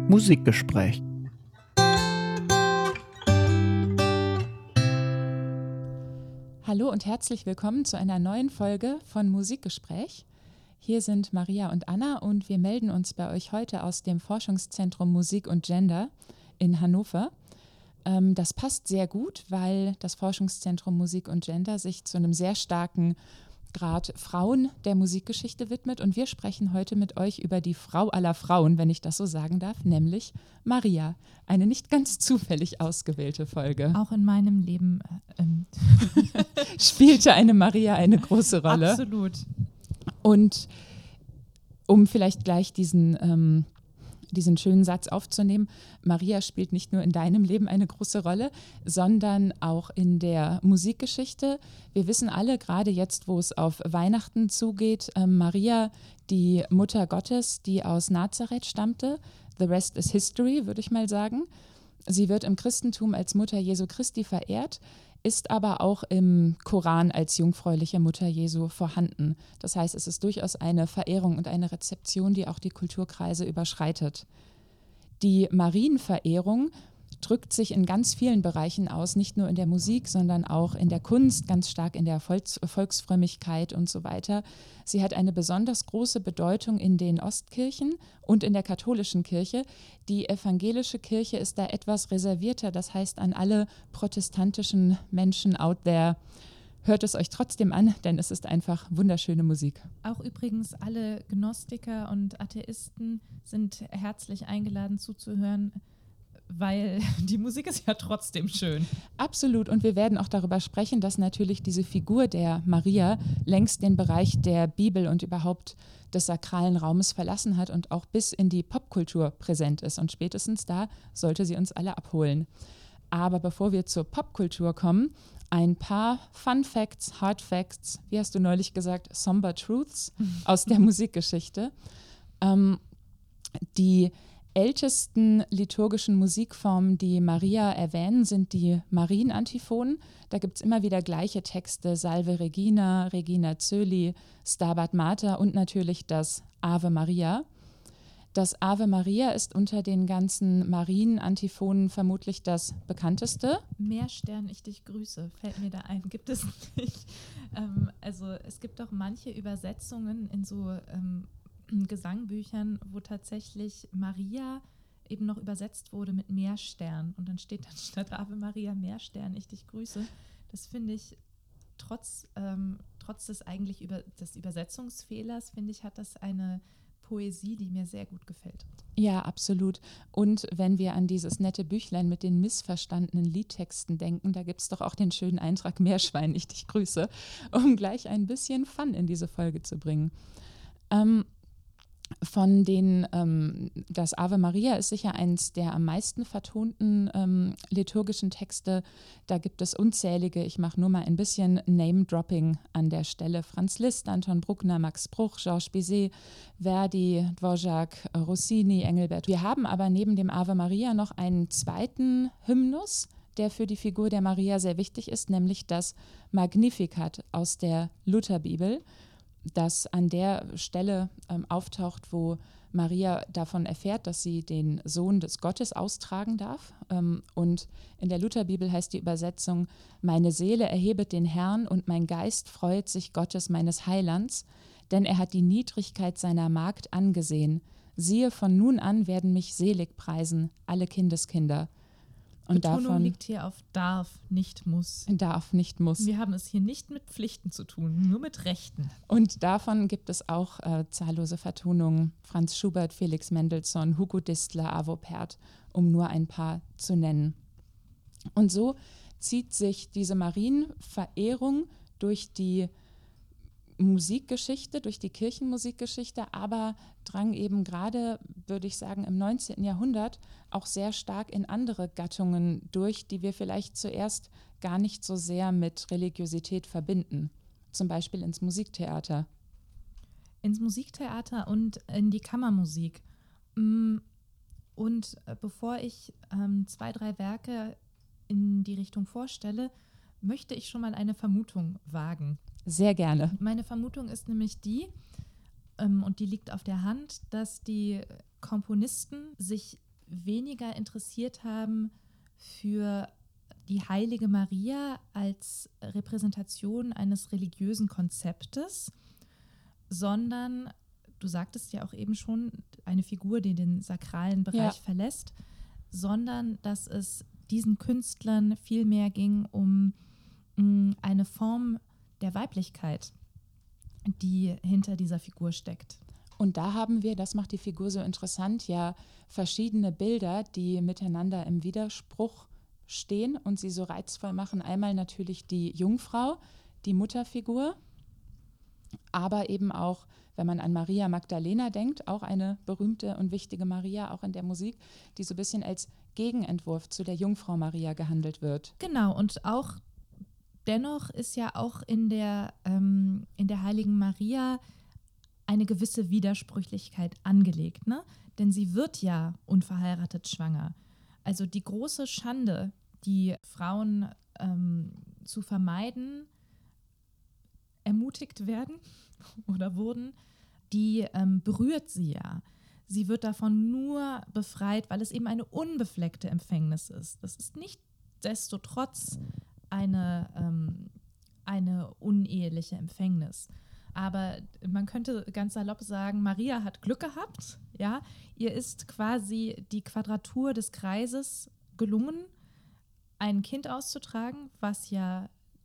Musikgespräch. Hallo und herzlich willkommen zu einer neuen Folge von Musikgespräch. Hier sind Maria und Anna und wir melden uns bei euch heute aus dem Forschungszentrum Musik und Gender in Hannover. Das passt sehr gut, weil das Forschungszentrum Musik und Gender sich zu einem sehr starken Grad Frauen der Musikgeschichte widmet und wir sprechen heute mit euch über die Frau aller Frauen, wenn ich das so sagen darf, nämlich Maria. Eine nicht ganz zufällig ausgewählte Folge. Auch in meinem Leben spielte eine Maria eine große Rolle. Absolut. Und um vielleicht gleich diesen schönen Satz aufzunehmen, Maria spielt nicht nur in deinem Leben eine große Rolle, sondern auch in der Musikgeschichte. Wir wissen alle, gerade jetzt, wo es auf Weihnachten zugeht, Maria, die Mutter Gottes, die aus Nazareth stammte, the rest is history, würde ich mal sagen. Sie wird im Christentum als Mutter Jesu Christi verehrt, ist aber auch im Koran als jungfräuliche Mutter Jesu vorhanden. Das heißt, es ist durchaus eine Verehrung und eine Rezeption, die auch die Kulturkreise überschreitet. Die Marienverehrung drückt sich in ganz vielen Bereichen aus, nicht nur in der Musik, sondern auch in der Kunst, ganz stark in der Volksfrömmigkeit und so weiter. Sie hat eine besonders große Bedeutung in den Ostkirchen und in der katholischen Kirche. Die evangelische Kirche ist da etwas reservierter, das heißt an alle protestantischen Menschen out there, hört es euch trotzdem an, denn es ist einfach wunderschöne Musik. Auch übrigens alle Gnostiker und Atheisten sind herzlich eingeladen zuzuhören, weil die Musik ist ja trotzdem schön. Absolut. Und wir werden auch darüber sprechen, dass natürlich diese Figur der Maria längst den Bereich der Bibel und überhaupt des sakralen Raumes verlassen hat und auch bis in die Popkultur präsent ist. Und spätestens da sollte sie uns alle abholen. Aber bevor wir zur Popkultur kommen, ein paar Fun Facts, Hard Facts, wie hast du neulich gesagt, Somber Truths aus der Musikgeschichte. Die ältesten liturgischen Musikformen, die Maria erwähnen, sind die Marienantiphonen. Da gibt es immer wieder gleiche Texte, Salve Regina, Regina Coeli, Stabat Mater und natürlich das Ave Maria. Das Ave Maria ist unter den ganzen Marienantiphonen vermutlich das bekannteste. Meerstern, ich dich grüße, fällt mir da ein, gibt es nicht. Also es gibt auch manche Übersetzungen in so Gesangbüchern, wo tatsächlich Maria eben noch übersetzt wurde mit Meerstern und dann steht dann statt Ave Maria Meerstern, ich dich grüße. Das finde ich trotz des Übersetzungsfehlers, finde ich, hat das eine Poesie, die mir sehr gut gefällt. Ja, absolut. Und wenn wir an dieses nette Büchlein mit den missverstandenen Liedtexten denken, da gibt es doch auch den schönen Eintrag Meerschwein, ich dich grüße, um gleich ein bisschen Fun in diese Folge zu bringen. Das Ave Maria ist sicher eins der am meisten vertonten liturgischen Texte. Da gibt es unzählige, ich mache nur mal ein bisschen Name-Dropping an der Stelle. Franz Liszt, Anton Bruckner, Max Bruch, Georges Bizet, Verdi, Dvorak, Rossini, Engelbert. Wir haben aber neben dem Ave Maria noch einen zweiten Hymnus, der für die Figur der Maria sehr wichtig ist, nämlich das Magnificat aus der Lutherbibel, das an der Stelle auftaucht, wo Maria davon erfährt, dass sie den Sohn des Gottes austragen darf. Und in der Lutherbibel heißt die Übersetzung: Meine Seele erhebet den Herrn und mein Geist freut sich Gottes meines Heilands, denn er hat die Niedrigkeit seiner Magd angesehen. Siehe, von nun an werden mich selig preisen alle Kindeskinder. Und Betonung davon liegt hier auf darf, nicht muss. Darf, nicht muss. Wir haben es hier nicht mit Pflichten zu tun, nur mit Rechten. Und davon gibt es auch zahllose Vertonungen. Franz Schubert, Felix Mendelssohn, Hugo Distler, Arvo Pärt, um nur ein paar zu nennen. Und so zieht sich diese Marienverehrung durch die Musikgeschichte, durch die Kirchenmusikgeschichte, aber drang eben gerade, würde ich sagen, im 19. Jahrhundert auch sehr stark in andere Gattungen durch, die wir vielleicht zuerst gar nicht so sehr mit Religiosität verbinden. Zum Beispiel ins Musiktheater. Ins Musiktheater und in die Kammermusik. Und bevor ich 2, 3 Werke in die Richtung vorstelle, möchte ich schon mal eine Vermutung wagen. Sehr gerne. Meine Vermutung ist nämlich die, und die liegt auf der Hand, dass die Komponisten sich weniger interessiert haben für die heilige Maria als Repräsentation eines religiösen Konzeptes, sondern, du sagtest ja auch eben schon, eine Figur, die den sakralen Bereich verlässt, sondern dass es diesen Künstlern viel mehr ging um eine Form der Weiblichkeit, die hinter dieser Figur steckt. Und da haben wir, das macht die Figur so interessant, ja verschiedene Bilder, die miteinander im Widerspruch stehen und sie so reizvoll machen. Einmal natürlich die Jungfrau, die Mutterfigur, aber eben auch, wenn man an Maria Magdalena denkt, auch eine berühmte und wichtige Maria, auch in der Musik, die so ein bisschen als Gegenentwurf zu der Jungfrau Maria gehandelt wird. Genau, und auch dennoch ist ja auch in der heiligen Maria eine gewisse Widersprüchlichkeit angelegt, ne? Denn sie wird ja unverheiratet schwanger. Also die große Schande, die Frauen zu vermeiden, ermutigt werden oder wurden, die berührt sie ja. Sie wird davon nur befreit, weil es eben eine unbefleckte Empfängnis ist. Das ist nichtsdestotrotz eine uneheliche Empfängnis. Aber man könnte ganz salopp sagen, Maria hat Glück gehabt. Ja? Ihr ist quasi die Quadratur des Kreises gelungen, ein Kind auszutragen, was ja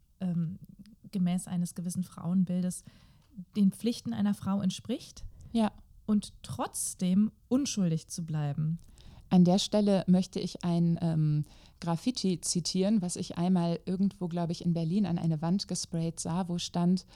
gemäß eines gewissen Frauenbildes den Pflichten einer Frau entspricht. Ja. Und trotzdem unschuldig zu bleiben. An der Stelle möchte ich ein Graffiti zitieren, was ich einmal irgendwo, glaube ich, in Berlin an eine Wand gesprayt sah, wo stand: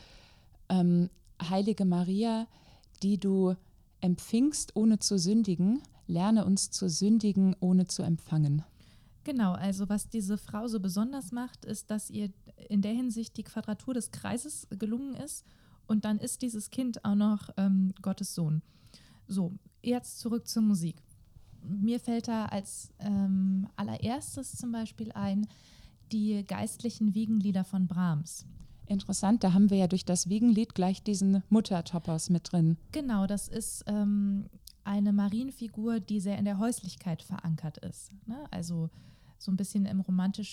Heilige Maria, die du empfingst, ohne zu sündigen, lerne uns zu sündigen, ohne zu empfangen. Genau, also was diese Frau so besonders macht, ist, dass ihr in der Hinsicht die Quadratur des Kreises gelungen ist und dann ist dieses Kind auch noch Gottes Sohn. So, jetzt zurück zur Musik. Mir fällt da als allererstes zum Beispiel ein, die geistlichen Wiegenlieder von Brahms. Interessant, da haben wir ja durch das Wiegenlied gleich diesen Muttertopos mit drin. Genau, das ist eine Marienfigur, die sehr in der Häuslichkeit verankert ist. Ne? Also so ein bisschen im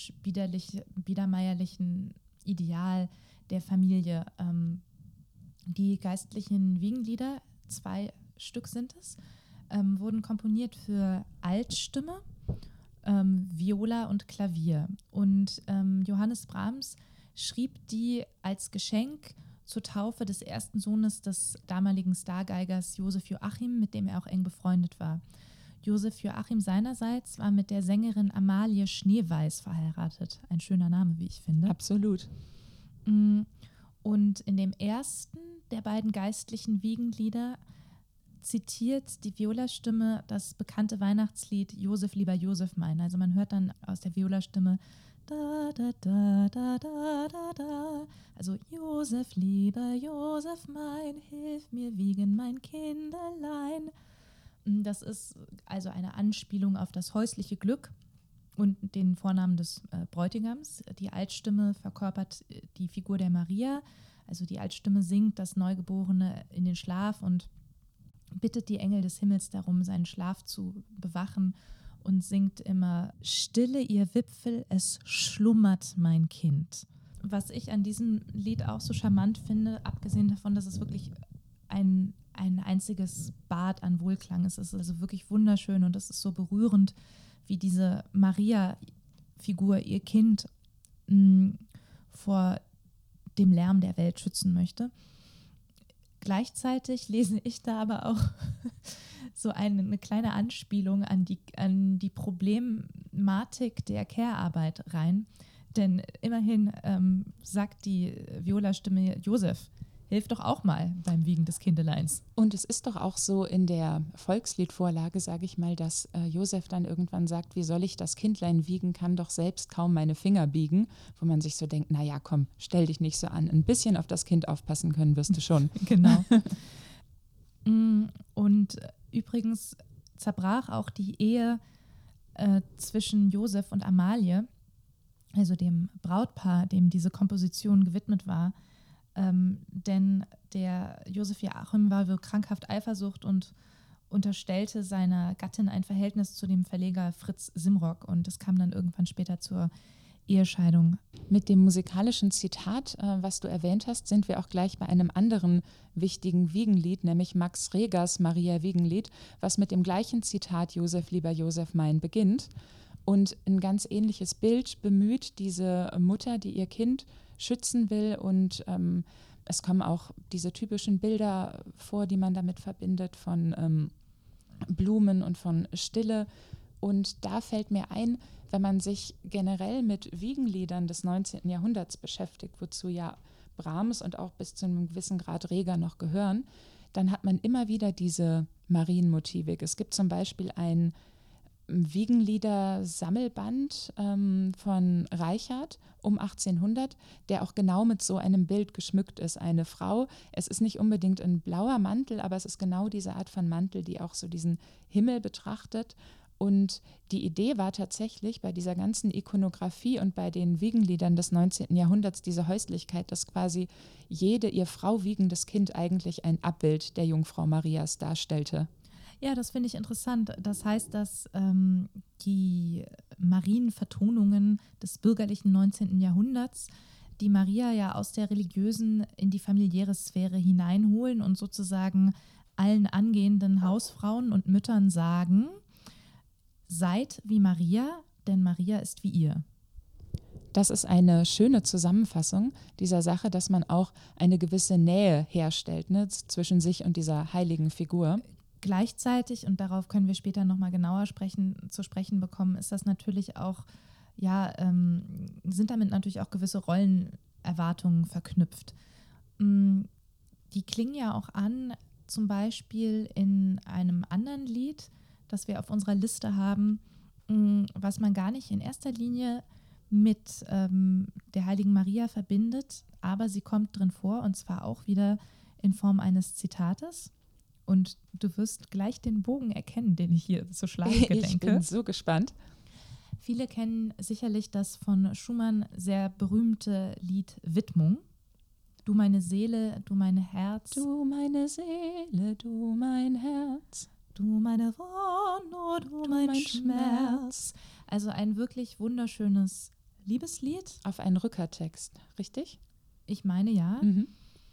romantisch-biedermeierlichen Ideal der Familie. Die geistlichen Wiegenlieder, 2 Stück sind es, wurden komponiert für Altstimme, Viola und Klavier. Und Johannes Brahms schrieb die als Geschenk zur Taufe des ersten Sohnes des damaligen Stargeigers Josef Joachim, mit dem er auch eng befreundet war. Josef Joachim seinerseits war mit der Sängerin Amalie Schneeweiß verheiratet. Ein schöner Name, wie ich finde. Absolut. Und in dem ersten der beiden geistlichen Wiegenlieder zitiert die Violastimme das bekannte Weihnachtslied Josef, lieber Josef mein. Also man hört dann aus der Violastimme da, da, da, da, da, da, da. Also Josef, lieber Josef mein, hilf mir wiegen mein Kinderlein. Das ist also eine Anspielung auf das häusliche Glück und den Vornamen des Bräutigams. Die Altstimme verkörpert die Figur der Maria. Also die Altstimme singt das Neugeborene in den Schlaf und bittet die Engel des Himmels darum, seinen Schlaf zu bewachen und singt immer: Stille, ihr Wipfel, es schlummert mein Kind. Was ich an diesem Lied auch so charmant finde, abgesehen davon, dass es wirklich ein einziges Bad an Wohlklang ist. Es ist also wirklich wunderschön und es ist so berührend, wie diese Maria-Figur ihr Kind vor dem Lärm der Welt schützen möchte. Gleichzeitig lese ich da aber auch so eine kleine Anspielung an die Problematik der Care-Arbeit rein. Denn immerhin sagt die Viola-Stimme: Josef, hilf doch auch mal beim Wiegen des Kindeleins. Und es ist doch auch so in der Volksliedvorlage, sage ich mal, dass Josef dann irgendwann sagt: Wie soll ich das Kindlein wiegen, kann doch selbst kaum meine Finger biegen. Wo man sich so denkt, naja, komm, stell dich nicht so an. Ein bisschen auf das Kind aufpassen können wirst du schon. Genau. Und übrigens zerbrach auch die Ehe zwischen Josef und Amalie, also dem Brautpaar, dem diese Komposition gewidmet war. Denn der Josef Joachim war so krankhaft Eifersucht und unterstellte seiner Gattin ein Verhältnis zu dem Verleger Fritz Simrock und es kam dann irgendwann später zur Ehescheidung. Mit dem musikalischen Zitat, was du erwähnt hast, sind wir auch gleich bei einem anderen wichtigen Wiegenlied, nämlich Max Regers Maria-Wiegenlied, was mit dem gleichen Zitat Josef, lieber Josef, mein beginnt. Und ein ganz ähnliches Bild bemüht diese Mutter, die ihr Kind schützen will. Und es kommen auch diese typischen Bilder vor, die man damit verbindet, von Blumen und von Stille. Und da fällt mir ein, wenn man sich generell mit Wiegenliedern des 19. Jahrhunderts beschäftigt, wozu ja Brahms und auch bis zu einem gewissen Grad Reger noch gehören, dann hat man immer wieder diese Marienmotivik. Es gibt zum Beispiel ein Wiegenlieder-Sammelband von Reichard um 1800, der auch genau mit so einem Bild geschmückt ist. Eine Frau, es ist nicht unbedingt ein blauer Mantel, aber es ist genau diese Art von Mantel, die auch so diesen Himmel betrachtet. Und die Idee war tatsächlich bei dieser ganzen Ikonografie und bei den Wiegenliedern des 19. Jahrhunderts diese Häuslichkeit, dass quasi jede ihr Frau wiegendes Kind eigentlich ein Abbild der Jungfrau Marias darstellte. Ja, das finde ich interessant. Das heißt, dass die Marienvertonungen des bürgerlichen 19. Jahrhunderts die Maria ja aus der religiösen in die familiäre Sphäre hineinholen und sozusagen allen angehenden Hausfrauen und Müttern sagen: Seid wie Maria, denn Maria ist wie ihr. Das ist eine schöne Zusammenfassung dieser Sache, dass man auch eine gewisse Nähe herstellt, ne, zwischen sich und dieser heiligen Figur. Gleichzeitig, und darauf können wir später nochmal genauer zu sprechen bekommen, ist das natürlich auch, sind damit natürlich auch gewisse Rollenerwartungen verknüpft. Die klingen ja auch an, zum Beispiel in einem anderen Lied, das wir auf unserer Liste haben, was man gar nicht in erster Linie mit der heiligen Maria verbindet, aber sie kommt drin vor, und zwar auch wieder in Form eines Zitates. Und du wirst gleich den Bogen erkennen, den ich hier zu schlagen gedenke. Ich bin so gespannt. Viele kennen sicherlich das von Schumann sehr berühmte Lied Widmung. Du meine Seele, du mein Herz. Du meine Seele, du mein Herz. Du meine Wonne, du mein Schmerz. Also ein wirklich wunderschönes Liebeslied. Auf einen Rückertext, richtig? Ich meine ja. Mhm.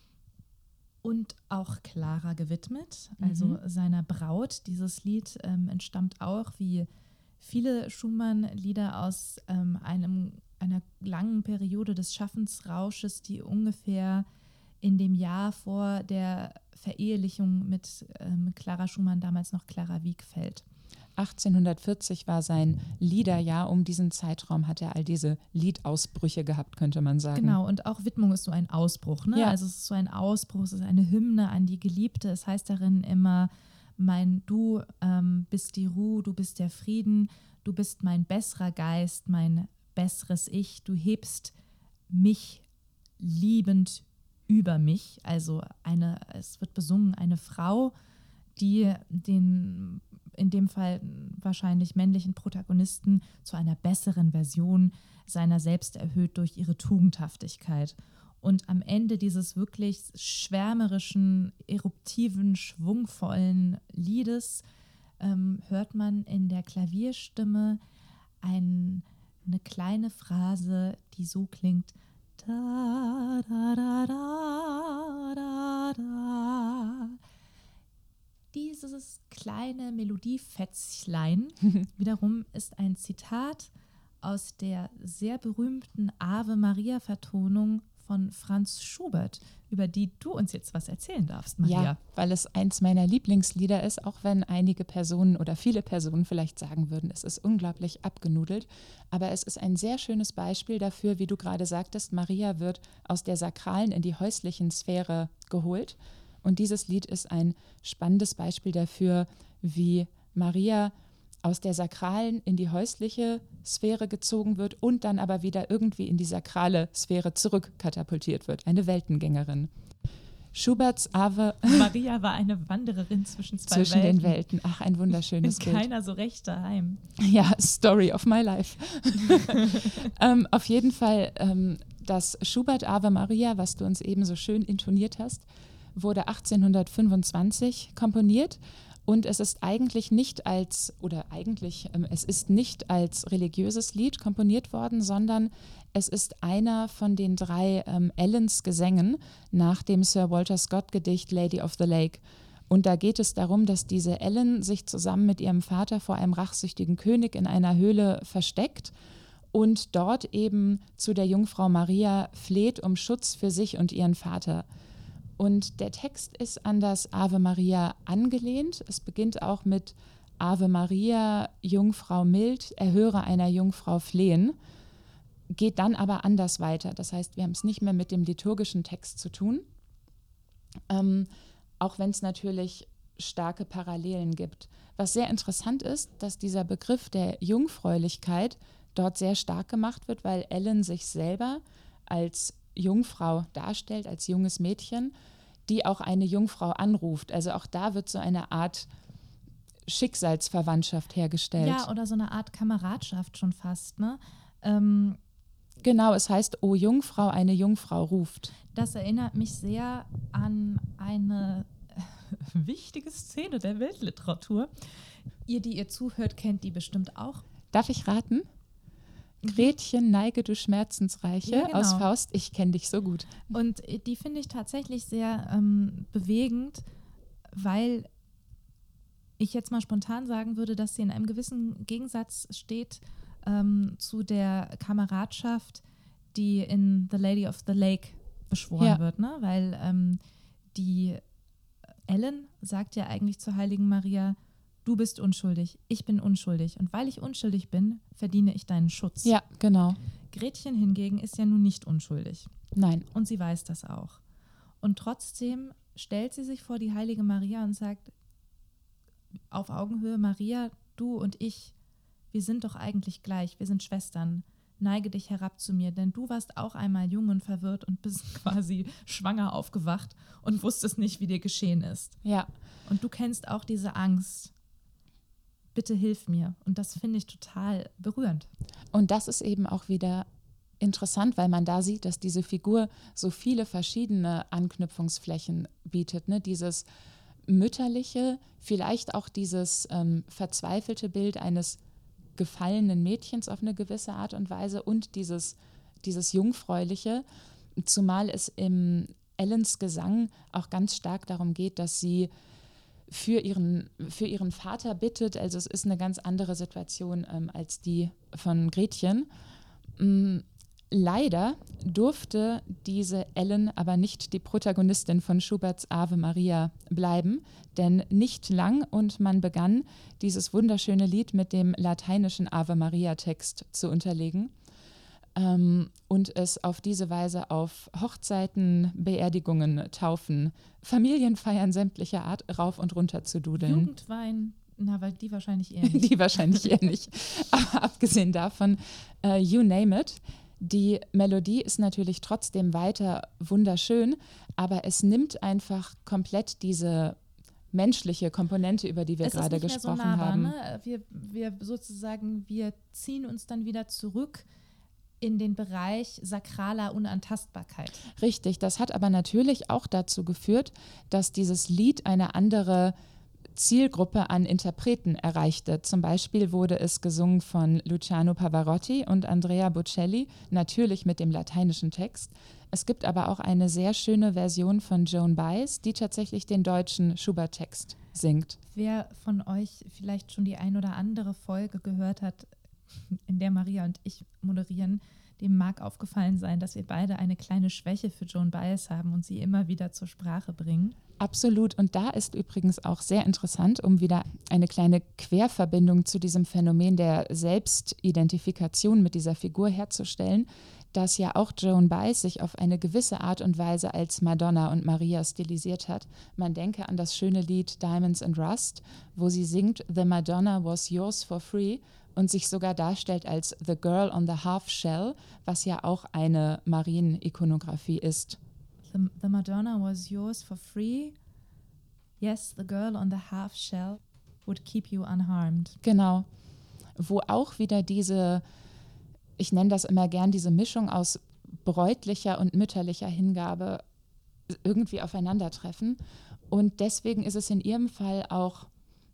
Und auch Clara gewidmet, also seiner Braut. Dieses Lied entstammt auch, wie viele Schumann-Lieder, aus einer langen Periode des Schaffensrausches, die ungefähr in dem Jahr vor der Verehelichung mit Clara Schumann, damals noch Clara Wieck, fällt. 1840 war sein Liederjahr. Um diesen Zeitraum hat er all diese Liedausbrüche gehabt, könnte man sagen. Genau, und auch Widmung ist so ein Ausbruch. Ne? Ja. Also es ist so ein Ausbruch, es ist eine Hymne an die Geliebte. Es heißt darin immer, du bist die Ruhe, du bist der Frieden, du bist mein besserer Geist, mein besseres Ich. Du hebst mich liebend über mich. Also es wird besungen, eine Frau, die den in dem Fall wahrscheinlich männlichen Protagonisten zu einer besseren Version seiner selbst erhöht durch ihre Tugendhaftigkeit. Und am Ende dieses wirklich schwärmerischen, eruptiven, schwungvollen Liedes hört man in der Klavierstimme eine kleine Phrase, die so klingt: da, da, da, da, da, da. Dieses kleine Melodiefätzlein wiederum ist ein Zitat aus der sehr berühmten Ave Maria-Vertonung von Franz Schubert, über die du uns jetzt was erzählen darfst, Maria. Ja, weil es eins meiner Lieblingslieder ist, auch wenn einige Personen oder viele Personen vielleicht sagen würden, es ist unglaublich abgenudelt. Aber es ist ein sehr schönes Beispiel dafür, wie du gerade sagtest, Maria wird aus der sakralen in die häuslichen Sphäre geholt. Und dieses Lied ist ein spannendes Beispiel dafür, wie Maria aus der sakralen in die häusliche Sphäre gezogen wird und dann aber wieder irgendwie in die sakrale Sphäre zurückkatapultiert wird. Eine Weltengängerin. Schuberts Ave... Maria war eine Wandererin zwischen den Welten. Ach, ein wunderschönes Bild. Keiner so recht daheim. Ja, Story of my life. Auf jeden Fall, das Schubert Ave Maria, was du uns eben so schön intoniert hast, wurde 1825 komponiert Und es ist eigentlich nicht als, es ist nicht als religiöses Lied komponiert worden, sondern es ist einer von den 3 Ellens Gesängen nach dem Sir Walter Scott Gedicht Lady of the Lake. Und da geht es darum, dass diese Ellen sich zusammen mit ihrem Vater vor einem rachsüchtigen König in einer Höhle versteckt und dort eben zu der Jungfrau Maria fleht um Schutz für sich und ihren Vater. Und der Text ist an das Ave Maria angelehnt. Es beginnt auch mit Ave Maria, Jungfrau mild, erhöre einer Jungfrau flehen, geht dann aber anders weiter. Das heißt, wir haben es nicht mehr mit dem liturgischen Text zu tun, auch wenn es natürlich starke Parallelen gibt. Was sehr interessant ist, dass dieser Begriff der Jungfräulichkeit dort sehr stark gemacht wird, weil Ellen sich selber als Jungfrau darstellt, als junges Mädchen, die auch eine Jungfrau anruft. Also auch da wird so eine Art Schicksalsverwandtschaft hergestellt. Ja, oder so eine Art Kameradschaft schon fast, ne? Genau, es heißt, O Jungfrau, eine Jungfrau ruft. Das erinnert mich sehr an eine wichtige Szene der Weltliteratur. Ihr, die ihr zuhört, kennt die bestimmt auch. Darf ich raten? Gretchen, neige du Schmerzensreiche, ja, genau. Aus Faust, ich kenne dich so gut. Und die finde ich tatsächlich sehr bewegend, weil ich jetzt mal spontan sagen würde, dass sie in einem gewissen Gegensatz steht zu der Kameradschaft, die in The Lady of the Lake beschworen wird, ne? Weil die Ellen sagt ja eigentlich zur heiligen Maria, du bist unschuldig, ich bin unschuldig. Und weil ich unschuldig bin, verdiene ich deinen Schutz. Ja, genau. Gretchen hingegen ist ja nun nicht unschuldig. Nein. Und sie weiß das auch. Und trotzdem stellt sie sich vor die heilige Maria und sagt, auf Augenhöhe, Maria, du und ich, wir sind doch eigentlich gleich, wir sind Schwestern. Neige dich herab zu mir, denn du warst auch einmal jung und verwirrt und bist quasi schwanger aufgewacht und wusstest nicht, wie dir geschehen ist. Ja. Und du kennst auch diese Angst. Bitte hilf mir. Und das finde ich total berührend. Und das ist eben auch wieder interessant, weil man da sieht, dass diese Figur so viele verschiedene Anknüpfungsflächen bietet. Ne? Dieses mütterliche, vielleicht auch dieses verzweifelte Bild eines gefallenen Mädchens auf eine gewisse Art und Weise und dieses Jungfräuliche, zumal es im Ellens Gesang auch ganz stark darum geht, dass sie für ihren Vater bittet. Also es ist eine ganz andere Situation als die von Gretchen. Leider durfte diese Ellen aber nicht die Protagonistin von Schuberts Ave Maria bleiben, denn nicht lang und man begann, dieses wunderschöne Lied mit dem lateinischen Ave Maria-Text zu unterlegen und es auf diese Weise auf Hochzeiten, Beerdigungen, Taufen, Familienfeiern sämtlicher Art rauf und runter zu dudeln. Jugendwein, na, weil die wahrscheinlich eher nicht. Die wahrscheinlich eher nicht. Aber abgesehen davon, you name it. Die Melodie ist natürlich trotzdem weiter wunderschön, aber es nimmt einfach komplett diese menschliche Komponente, über die wir gerade gesprochen haben. Ne? Wir ziehen uns dann wieder zurück in den Bereich sakraler Unantastbarkeit. Richtig, das hat aber natürlich auch dazu geführt, dass dieses Lied eine andere Zielgruppe an Interpreten erreichte. Zum Beispiel wurde es gesungen von Luciano Pavarotti und Andrea Bocelli, natürlich mit dem lateinischen Text. Es gibt aber auch eine sehr schöne Version von Joan Baez, die tatsächlich den deutschen Schubert-Text singt. Wer von euch vielleicht schon die ein oder andere Folge gehört hat, in der Maria und ich moderieren, dem mag aufgefallen sein, dass wir beide eine kleine Schwäche für Joan Baez haben und sie immer wieder zur Sprache bringen. Absolut. Und da ist übrigens auch sehr interessant, um wieder eine kleine Querverbindung zu diesem Phänomen der Selbstidentifikation mit dieser Figur herzustellen, dass ja auch Joan Baez sich auf eine gewisse Art und Weise als Madonna und Maria stilisiert hat. Man denke an das schöne Lied Diamonds and Rust, wo sie singt „The Madonna was yours for free" und sich sogar darstellt als The Girl on the Half Shell, was ja auch eine Marienikonographie ist. The Madonna was yours for free. Yes, the girl on the half shell would keep you unharmed. Genau. Wo auch wieder diese, ich nenne das immer gern, diese Mischung aus bräutlicher und mütterlicher Hingabe irgendwie aufeinandertreffen. Und deswegen ist es in ihrem Fall auch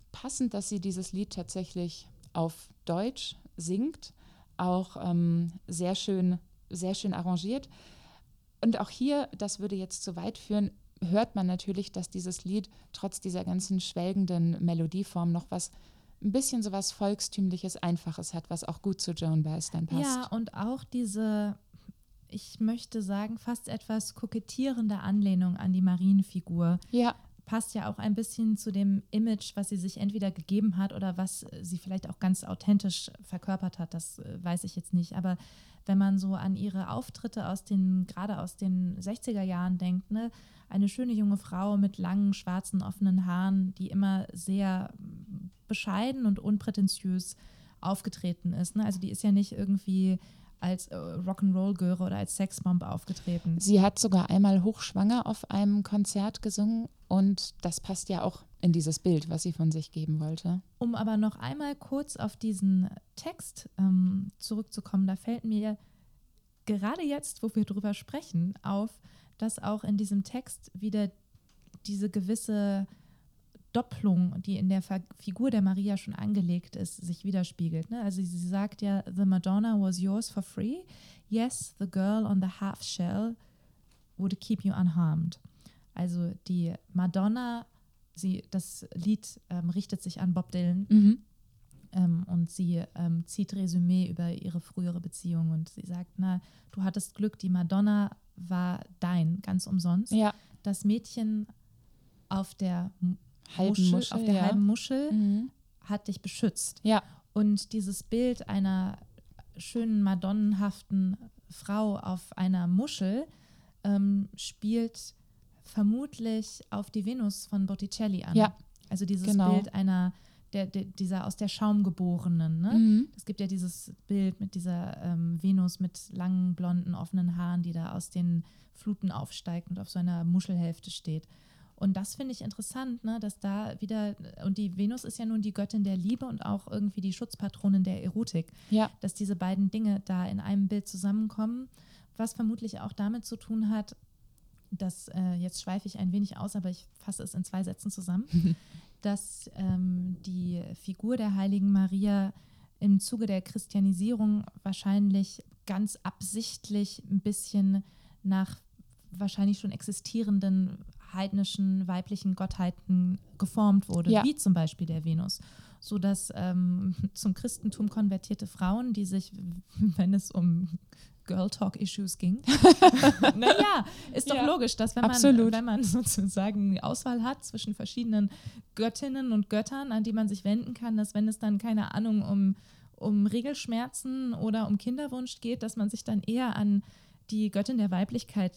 passend, dass sie dieses Lied tatsächlich auf Deutsch singt, auch sehr schön arrangiert. Und auch hier, das würde jetzt zu weit führen, hört man natürlich, dass dieses Lied trotz dieser ganzen schwelgenden Melodieform noch ein bisschen so was Volkstümliches, Einfaches hat, was auch gut zu Joan Baez dann passt. Ja, und auch diese, ich möchte sagen, fast etwas kokettierende Anlehnung an die Marienfigur. Ja. Passt ja auch ein bisschen zu dem Image, was sie sich entweder gegeben hat oder was sie vielleicht auch ganz authentisch verkörpert hat. Das weiß ich jetzt nicht. Aber wenn man so an ihre Auftritte gerade aus den 60er Jahren denkt, ne? Eine schöne junge Frau mit langen, schwarzen, offenen Haaren, die immer sehr bescheiden und unprätentiös aufgetreten ist. Ne? Also die ist ja nicht irgendwie als Rock'n'Roll-Göre oder als Sexbomb aufgetreten. Sie hat sogar einmal hochschwanger auf einem Konzert gesungen und das passt ja auch in dieses Bild, was sie von sich geben wollte. Um aber noch einmal kurz auf diesen Text zurückzukommen, da fällt mir gerade jetzt, wo wir drüber sprechen, auf, dass auch in diesem Text wieder diese gewisse Doppelung, die in der Figur der Maria schon angelegt ist, sich widerspiegelt. Ne? Also sie sagt ja, the Madonna was yours for free. Yes, the girl on the half shell would keep you unharmed. Also die Madonna, das Lied richtet sich an Bob Dylan und sie zieht Resümee über ihre frühere Beziehung und sie sagt, na, du hattest Glück, die Madonna war dein, ganz umsonst. Ja. Das Mädchen auf der halben Muschel hat dich beschützt. Ja. Und dieses Bild einer schönen, madonnenhaften Frau auf einer Muschel spielt vermutlich auf die Venus von Botticelli an. Ja. Also dieses Bild dieser aus der Schaum geborenen. Ne? Es gibt ja dieses Bild mit dieser Venus mit langen, blonden, offenen Haaren, die da aus den Fluten aufsteigt und auf so einer Muschelhälfte steht. Und das finde ich interessant, ne, dass da wieder, und die Venus ist ja nun die Göttin der Liebe und auch irgendwie die Schutzpatronin der Erotik, dass diese beiden Dinge da in einem Bild zusammenkommen, was vermutlich auch damit zu tun hat, dass, jetzt schweife ich ein wenig aus, aber ich fasse es in 2 Sätzen zusammen, dass die Figur der heiligen Maria im Zuge der Christianisierung wahrscheinlich ganz absichtlich ein bisschen nach wahrscheinlich schon existierenden heidnischen weiblichen Gottheiten geformt wurde, wie zum Beispiel der Venus, sodass zum Christentum konvertierte Frauen, die sich, wenn es um Girl-Talk-Issues ging, naja, ist doch logisch, dass wenn man sozusagen die Auswahl hat zwischen verschiedenen Göttinnen und Göttern, an die man sich wenden kann, dass wenn es dann, keine Ahnung, um Regelschmerzen oder um Kinderwunsch geht, dass man sich dann eher an die Göttin der Weiblichkeit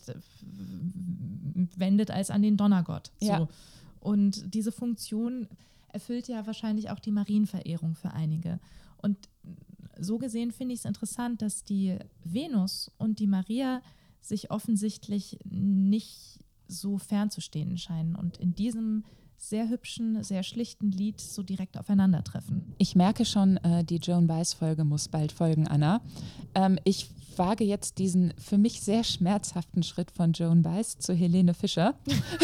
wendet als an den Donnergott. So. Ja. Und diese Funktion erfüllt ja wahrscheinlich auch die Marienverehrung für einige. Und so gesehen finde ich es interessant, dass die Venus und die Maria sich offensichtlich nicht so fernzustehen scheinen und in diesem sehr hübschen, sehr schlichten Lied so direkt aufeinandertreffen. Ich merke schon, die Joan Baez-Folge muss bald folgen, Anna. Ich wage jetzt diesen für mich sehr schmerzhaften Schritt von Joan Baez zu Helene Fischer,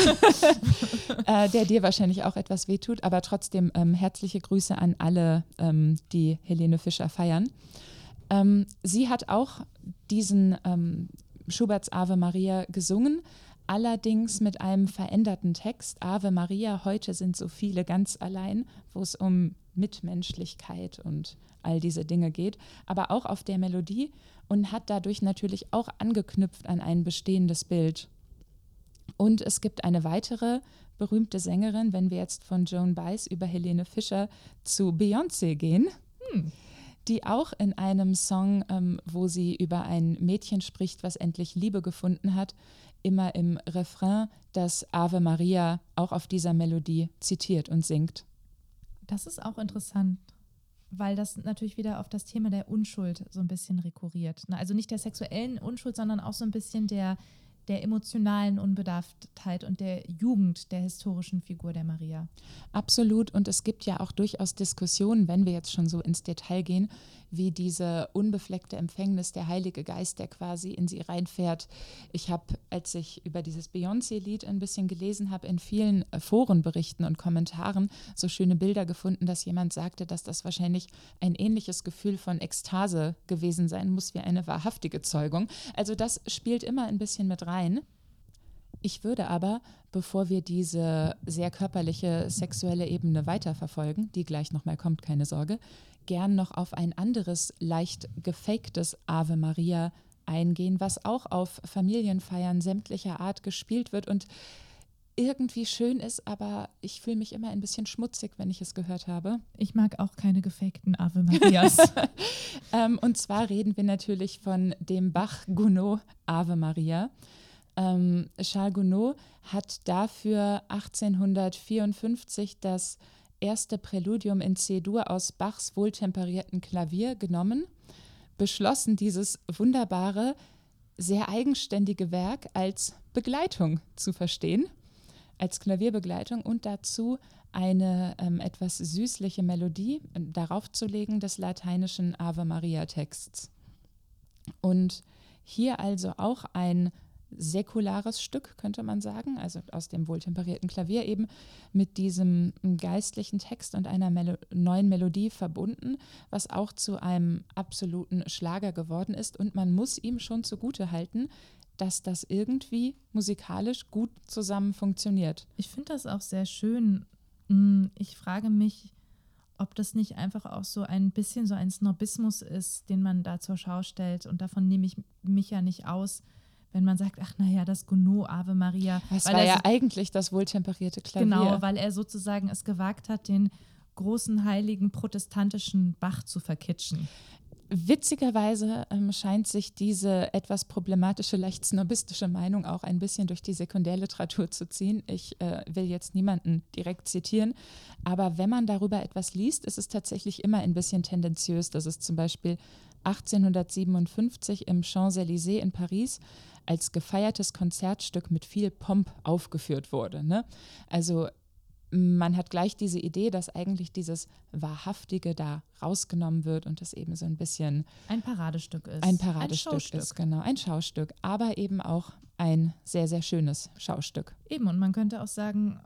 der dir wahrscheinlich auch etwas wehtut, aber trotzdem herzliche Grüße an alle, die Helene Fischer feiern. Sie hat auch diesen Schuberts Ave Maria gesungen, allerdings mit einem veränderten Text. Ave Maria, heute sind so viele ganz allein, wo es um Mitmenschlichkeit und all diese Dinge geht, aber auch auf der Melodie und hat dadurch natürlich auch angeknüpft an ein bestehendes Bild. Und es gibt eine weitere berühmte Sängerin, wenn wir jetzt von Joan Baez über Helene Fischer zu Beyoncé gehen, die auch in einem Song, wo sie über ein Mädchen spricht, was endlich Liebe gefunden hat, immer im Refrain das Ave Maria auch auf dieser Melodie zitiert und singt. Das ist auch interessant, weil das natürlich wieder auf das Thema der Unschuld so ein bisschen rekurriert. Also nicht der sexuellen Unschuld, sondern auch so ein bisschen der emotionalen Unbedarftheit und der Jugend der historischen Figur der Maria. Absolut. Und es gibt ja auch durchaus Diskussionen, wenn wir jetzt schon so ins Detail gehen, wie diese unbefleckte Empfängnis, der Heilige Geist, der quasi in sie reinfährt. Ich habe, als ich über dieses Beyoncé-Lied ein bisschen gelesen habe, in vielen Forenberichten und Kommentaren so schöne Bilder gefunden, dass jemand sagte, dass das wahrscheinlich ein ähnliches Gefühl von Ekstase gewesen sein muss wie eine wahrhaftige Zeugung. Also das spielt immer ein bisschen mit rein. Ich würde aber, bevor wir diese sehr körperliche sexuelle Ebene weiterverfolgen, die gleich nochmal kommt, keine Sorge, gern noch auf ein anderes, leicht gefaktes Ave Maria eingehen, was auch auf Familienfeiern sämtlicher Art gespielt wird und irgendwie schön ist, aber ich fühle mich immer ein bisschen schmutzig, wenn ich es gehört habe. Ich mag auch keine gefakten Ave Marias. Und zwar reden wir natürlich von dem Bach-Gounod Ave Maria. Charles Gounod hat dafür 1854 das erste Präludium in C-Dur aus Bachs wohltemperierten Klavier genommen, beschlossen, dieses wunderbare, sehr eigenständige Werk als Begleitung zu verstehen, als Klavierbegleitung und dazu eine etwas süßliche Melodie darauf zu legen des lateinischen Ave Maria Texts. Und hier also auch ein säkulares Stück, könnte man sagen, also aus dem wohltemperierten Klavier eben mit diesem geistlichen Text und einer neuen Melodie verbunden, was auch zu einem absoluten Schlager geworden ist. Und man muss ihm schon zugutehalten, dass das irgendwie musikalisch gut zusammen funktioniert. Ich finde das auch sehr schön. Ich frage mich, ob das nicht einfach auch so ein bisschen so ein Snobismus ist, den man da zur Schau stellt. Und davon nehme ich mich ja nicht aus, wenn man sagt, ach naja, das Gounod Ave Maria. Das war ja eigentlich das wohltemperierte Klavier. Genau, weil er sozusagen es gewagt hat, den großen heiligen protestantischen Bach zu verkitschen. Witzigerweise scheint sich diese etwas problematische, leicht snobistische Meinung auch ein bisschen durch die Sekundärliteratur zu ziehen. Ich will jetzt niemanden direkt zitieren, aber wenn man darüber etwas liest, ist es tatsächlich immer ein bisschen tendenziös, dass es zum Beispiel 1857 im Champs-Élysées in Paris als gefeiertes Konzertstück mit viel Pomp aufgeführt wurde. Ne? Also man hat gleich diese Idee, dass eigentlich dieses Wahrhaftige da rausgenommen wird und das eben so ein bisschen ein Paradestück ist. Ein Paradestück ist, genau, ein Schaustück, aber eben auch ein sehr, sehr schönes Schaustück. Eben, und man könnte auch sagen,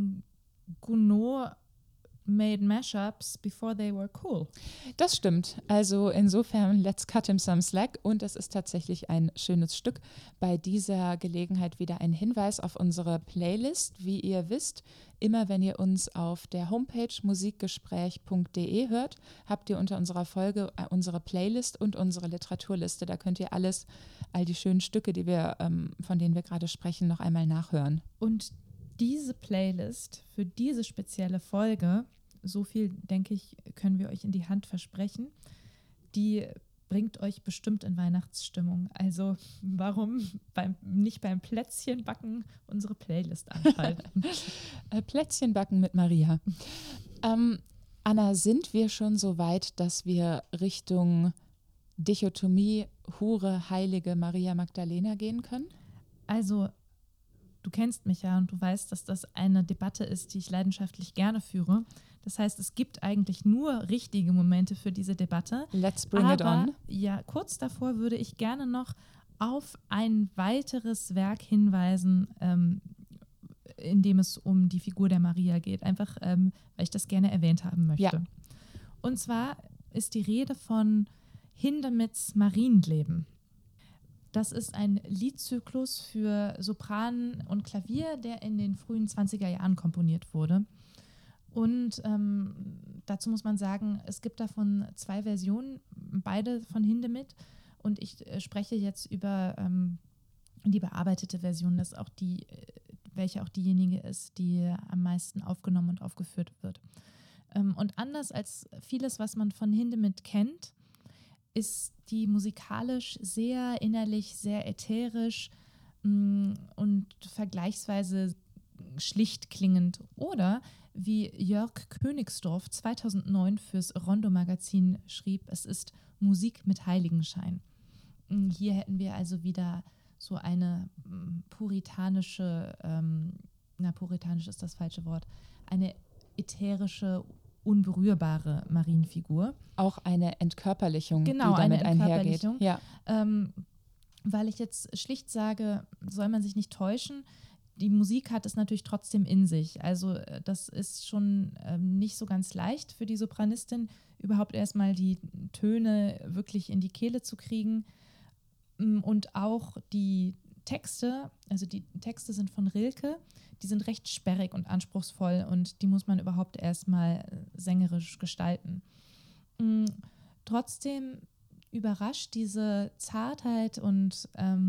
Gounod made mashups before they were cool. Das stimmt. Also insofern, let's cut him some slack. Und es ist tatsächlich ein schönes Stück. Bei dieser Gelegenheit wieder ein Hinweis auf unsere Playlist. Wie ihr wisst, immer wenn ihr uns auf der Homepage musikgespräch.de hört, habt ihr unter unserer Folge unsere Playlist und unsere Literaturliste. Da könnt ihr all die schönen Stücke, von denen wir gerade sprechen, noch einmal nachhören. Und diese Playlist für diese spezielle Folge, so viel, denke ich, können wir euch in die Hand versprechen, die bringt euch bestimmt in Weihnachtsstimmung. Also warum nicht beim Plätzchenbacken unsere Playlist anschalten? Plätzchenbacken mit Maria. Anna, sind wir schon so weit, dass wir Richtung Dichotomie Hure, Heilige, Maria Magdalena gehen können? Also du kennst mich ja und du weißt, dass das eine Debatte ist, die ich leidenschaftlich gerne führe. Das heißt, es gibt eigentlich nur richtige Momente für diese Debatte. Let's bring it on. Ja, kurz davor würde ich gerne noch auf ein weiteres Werk hinweisen, in dem es um die Figur der Maria geht. Einfach, weil ich das gerne erwähnt haben möchte. Ja. Und zwar ist die Rede von Hindemiths Marienleben. Das ist ein Liedzyklus für Sopran und Klavier, der in den frühen 20er Jahren komponiert wurde. Und dazu muss man sagen, es gibt davon 2 Versionen, beide von Hindemith. Und ich spreche jetzt über die bearbeitete Version, welche auch diejenige ist, die am meisten aufgenommen und aufgeführt wird. Und anders als vieles, was man von Hindemith kennt, ist die musikalisch sehr innerlich, sehr ätherisch und vergleichsweise schlicht klingend. Oder wie Jörg Königsdorf 2009 fürs Rondo-Magazin schrieb, es ist Musik mit Heiligenschein. Hier hätten wir also wieder so eine puritanische, puritanisch ist das falsche Wort, eine ätherische, unberührbare Marienfigur. Auch eine Entkörperlichung, Genau, die damit eine einhergeht. Entkörperlichung. Ja. Weil ich jetzt schlicht sage, soll man sich nicht täuschen, die Musik hat es natürlich trotzdem in sich. Also das ist schon nicht so ganz leicht für die Sopranistin, überhaupt erstmal die Töne wirklich in die Kehle zu kriegen. Und auch die Texte, also die Texte sind von Rilke, die sind recht sperrig und anspruchsvoll und die muss man überhaupt erstmal sängerisch gestalten. Trotzdem überrascht diese Zartheit und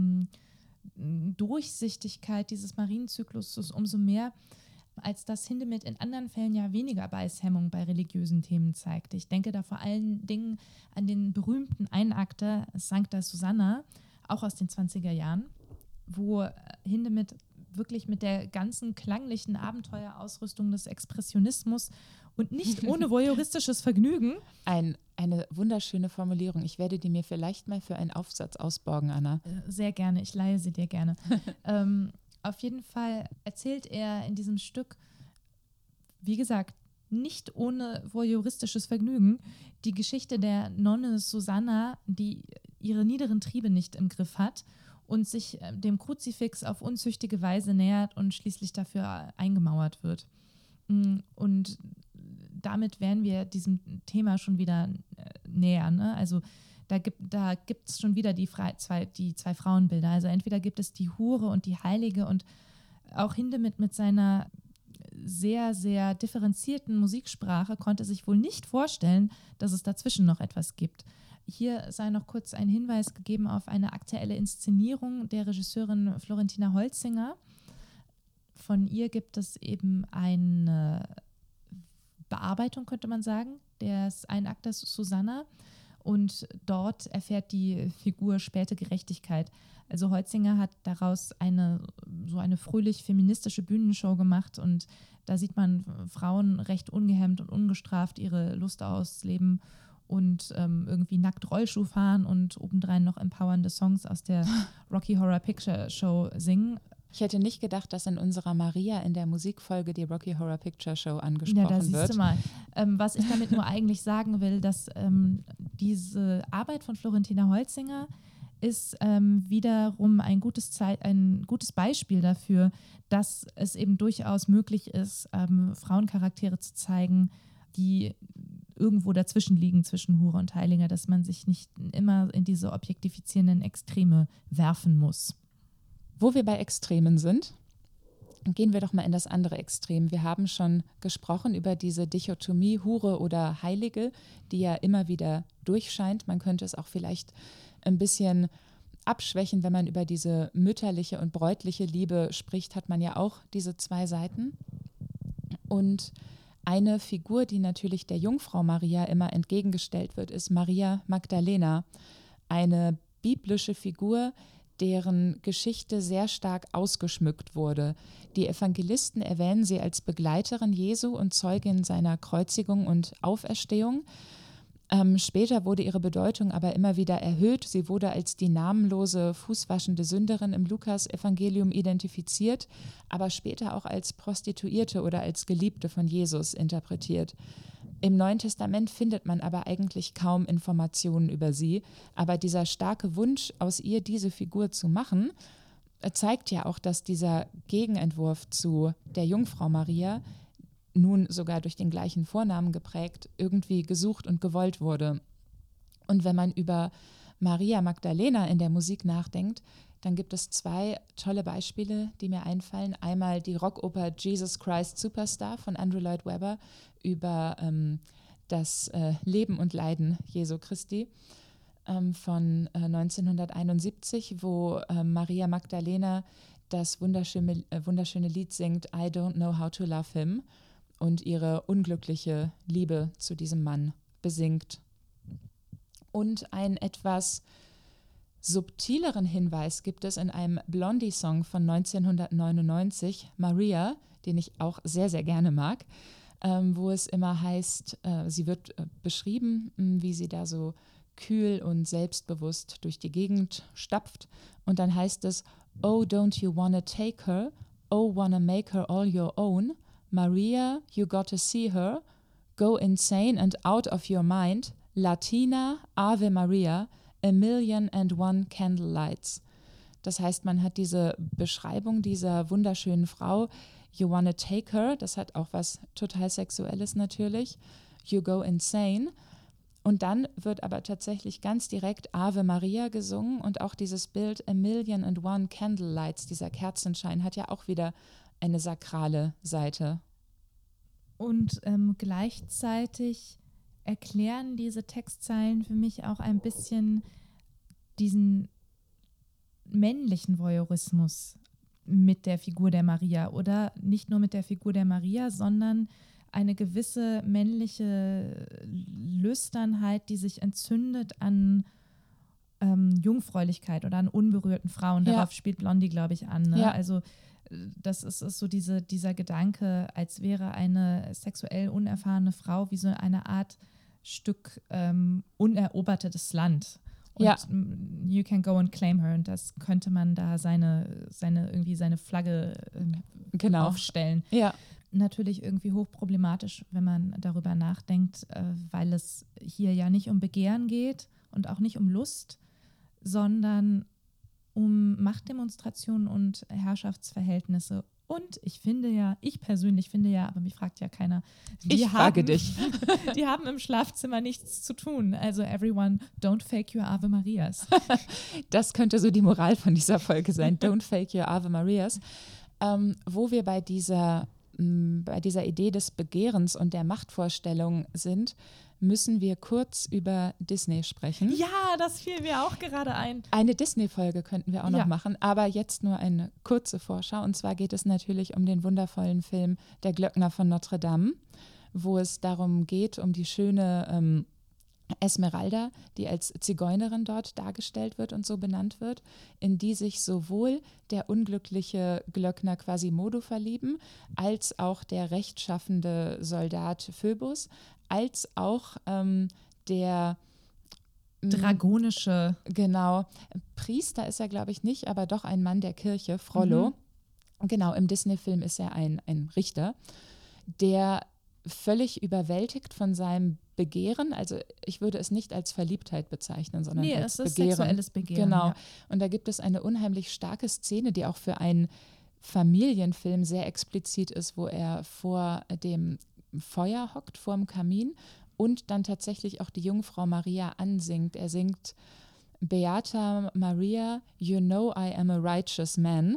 Durchsichtigkeit dieses Marienzykluses umso mehr, als dass Hindemith in anderen Fällen ja weniger Beißhemmung bei religiösen Themen zeigt. Ich denke da vor allen Dingen an den berühmten Einakter Sancta Susanna, auch aus den 20er Jahren, wo Hindemith wirklich mit der ganzen klanglichen Abenteuerausrüstung des Expressionismus und nicht ohne voyeuristisches Vergnügen. Eine wunderschöne Formulierung. Ich werde die mir vielleicht mal für einen Aufsatz ausborgen, Anna. Sehr gerne, ich leihe sie dir gerne. Auf jeden Fall erzählt er in diesem Stück, wie gesagt, nicht ohne voyeuristisches Vergnügen, die Geschichte der Nonne Susanna, die ihre niederen Triebe nicht im Griff hat und sich dem Kruzifix auf unzüchtige Weise nähert und schließlich dafür eingemauert wird. Und damit wären wir diesem Thema schon wieder näher. Ne? Also da gibt es schon wieder die zwei Frauenbilder. Also entweder gibt es die Hure und die Heilige und auch Hindemith mit seiner sehr, sehr differenzierten Musiksprache konnte sich wohl nicht vorstellen, dass es dazwischen noch etwas gibt. Hier sei noch kurz ein Hinweis gegeben auf eine aktuelle Inszenierung der Regisseurin Florentina Holzinger. Von ihr gibt es eben eine Bearbeitung, könnte man sagen, des Einakters Susanna. Und dort erfährt die Figur späte Gerechtigkeit. Also Holzinger hat daraus eine fröhlich feministische Bühnenshow gemacht und da sieht man Frauen recht ungehemmt und ungestraft ihre Lust ausleben und irgendwie nackt Rollschuh fahren und obendrein noch empowernde Songs aus der Rocky Horror Picture Show singen. Ich hätte nicht gedacht, dass in unserer Maria in der Musikfolge die Rocky Horror Picture Show angesprochen wird. Ja, da siehst du mal. Was ich damit nur eigentlich sagen will, dass diese Arbeit von Florentina Holzinger ist wiederum ein gutes Beispiel dafür, dass es eben durchaus möglich ist, Frauencharaktere zu zeigen, die irgendwo dazwischen liegen, zwischen Hure und Heiliger, dass man sich nicht immer in diese objektifizierenden Extreme werfen muss. Wo wir bei Extremen sind, gehen wir doch mal in das andere Extrem. Wir haben schon gesprochen über diese Dichotomie Hure oder Heilige, die ja immer wieder durchscheint. Man könnte es auch vielleicht ein bisschen abschwächen, wenn man über diese mütterliche und bräutliche Liebe spricht, hat man ja auch diese zwei Seiten. Und eine Figur, die natürlich der Jungfrau Maria immer entgegengestellt wird, ist Maria Magdalena, eine biblische Figur, deren Geschichte sehr stark ausgeschmückt wurde. Die Evangelisten erwähnen sie als Begleiterin Jesu und Zeugin seiner Kreuzigung und Auferstehung. Später wurde ihre Bedeutung aber immer wieder erhöht. Sie wurde als die namenlose, fußwaschende Sünderin im Lukas-Evangelium identifiziert, aber später auch als Prostituierte oder als Geliebte von Jesus interpretiert. Im Neuen Testament findet man aber eigentlich kaum Informationen über sie, aber dieser starke Wunsch, aus ihr diese Figur zu machen, zeigt ja auch, dass dieser Gegenentwurf zu der Jungfrau Maria, nun sogar durch den gleichen Vornamen geprägt, irgendwie gesucht und gewollt wurde. Und wenn man über Maria Magdalena in der Musik nachdenkt, dann gibt es zwei tolle Beispiele, die mir einfallen. Einmal die Rockoper Jesus Christ Superstar von Andrew Lloyd Webber über das Leben und Leiden Jesu Christi von 1971, wo Maria Magdalena das wunderschöne Lied singt I Don't Know How to Love Him und ihre unglückliche Liebe zu diesem Mann besingt. Und einen etwas subtileren Hinweis gibt es in einem Blondie-Song von 1999, Maria, den ich auch sehr, sehr gerne mag, wo es immer heißt, sie wird beschrieben, wie sie da so kühl und selbstbewusst durch die Gegend stapft. Und dann heißt es, oh, don't you wanna take her? Oh, wanna make her all your own? Maria, you gotta see her. Go insane and out of your mind, Latina, Ave Maria, a million and one candlelights. Das heißt, man hat diese Beschreibung dieser wunderschönen Frau, you wanna take her, das hat auch was total Sexuelles natürlich, you go insane. Und dann wird aber tatsächlich ganz direkt Ave Maria gesungen und auch dieses Bild A Million and One Candlelights, dieser Kerzenschein, hat ja auch wieder eine sakrale Seite. Und gleichzeitig erklären diese Textzeilen für mich auch ein bisschen diesen männlichen Voyeurismus mit der Figur der Maria oder nicht nur mit der Figur der Maria, sondern eine gewisse männliche Lüsternheit, die sich entzündet an Jungfräulichkeit oder an unberührten Frauen. Darauf spielt Blondie, glaube ich, an. Ne? Ja. Also das ist so dieser Gedanke, als wäre eine sexuell unerfahrene Frau wie so eine Art Stück unerobertes Land. Und you can go and claim her. Und das könnte man da seine Flagge aufstellen. Ja. Natürlich irgendwie hochproblematisch, wenn man darüber nachdenkt, weil es hier ja nicht um Begehren geht und auch nicht um Lust, sondern um Machtdemonstrationen und Herrschaftsverhältnisse. Und ich persönlich finde ja, aber mich fragt ja keiner, ich frage dich. Die haben im Schlafzimmer nichts zu tun. Also everyone, don't fake your Ave Marias. Das könnte so die Moral von dieser Folge sein, don't fake your Ave Marias. Wo wir bei dieser Idee des Begehrens und der Machtvorstellung sind, müssen wir kurz über Disney sprechen. Ja, das fiel mir auch gerade ein. Eine Disney-Folge könnten wir auch noch machen, aber jetzt nur eine kurze Vorschau. Und zwar geht es natürlich um den wundervollen Film Der Glöckner von Notre Dame, wo es darum geht, um die schöne Esmeralda, die als Zigeunerin dort dargestellt wird und so benannt wird, in die sich sowohl der unglückliche Glöckner Quasimodo verlieben, als auch der rechtschaffende Soldat Phoebus, als auch der dragonische. Genau, Priester ist er, glaube ich, nicht, aber doch ein Mann der Kirche, Frollo. Genau, im Disney-Film ist er ein Richter, der völlig überwältigt von seinem Begehren, also ich würde es nicht als Verliebtheit bezeichnen, sondern als es ist Begehren. Sexuelles Begehren. Genau. Ja. Und da gibt es eine unheimlich starke Szene, die auch für einen Familienfilm sehr explizit ist, wo er vor dem Feuer hockt, vor dem Kamin und dann tatsächlich auch die Jungfrau Maria ansingt. Er singt Beata Maria, you know I am a righteous man,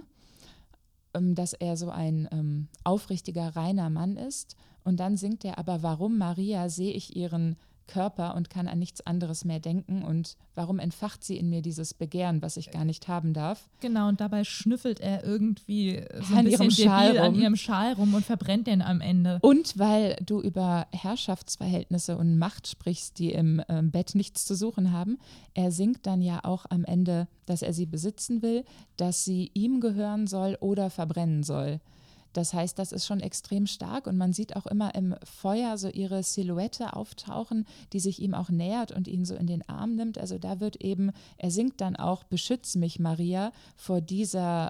dass er so ein aufrichtiger, reiner Mann ist. Und dann singt er aber, warum Maria sehe ich ihren Körper und kann an nichts anderes mehr denken und warum entfacht sie in mir dieses Begehren, was ich gar nicht haben darf. Genau, und dabei schnüffelt er irgendwie so ein bisschen an ihrem Schal rum und verbrennt den am Ende. Und weil du über Herrschaftsverhältnisse und Macht sprichst, die im Bett nichts zu suchen haben, er singt dann ja auch am Ende, dass er sie besitzen will, dass sie ihm gehören soll oder verbrennen soll. Das heißt, das ist schon extrem stark und man sieht auch immer im Feuer so ihre Silhouette auftauchen, die sich ihm auch nähert und ihn so in den Arm nimmt. Also da wird eben, er singt dann auch, beschütz mich, Maria, vor dieser